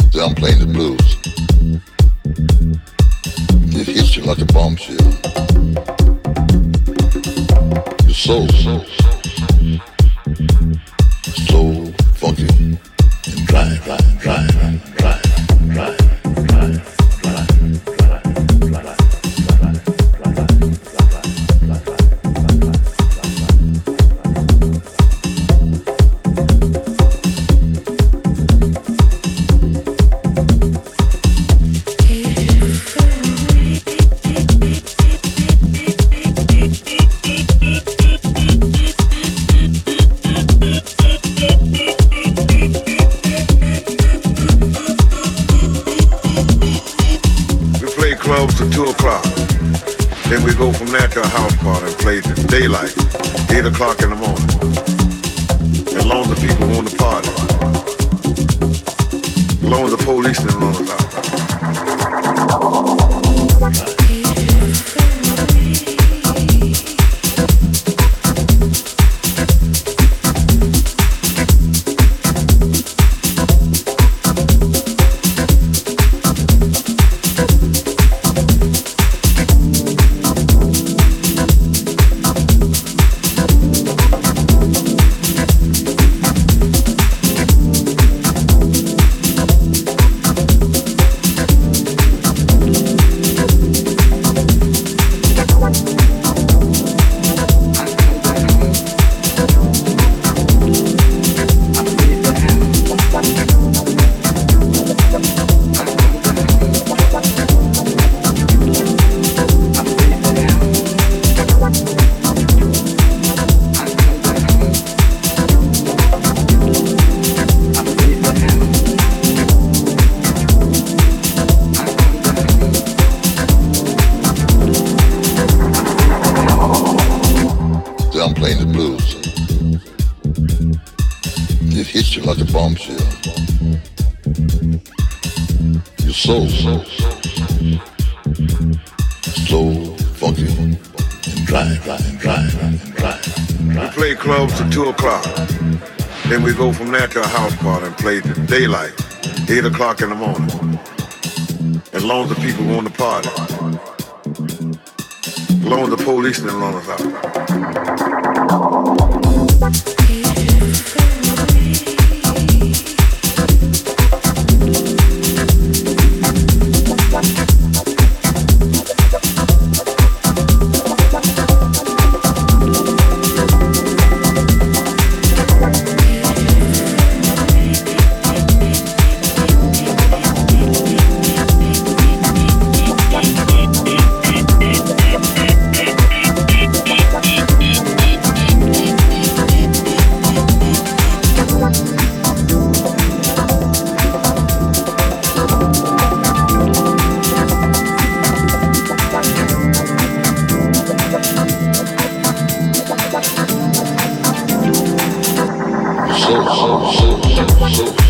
Say I'm playing the blues. It hits you like a bombshell. Your soul, so funky and dry. To 2 o'clock. Then we go from there to a house party and play till daylight, 8 o'clock in the morning. As long as the people want to party. As long as the police didn't run us out. I'm playing the blues. It hits you like a bombshell. Your soul, so funky and dry. We play clubs till 2 o'clock. Then we go from there to a house party and play till daylight, 8 o'clock in the morning. As long as the people want to party. As long as the police didn't run us out. So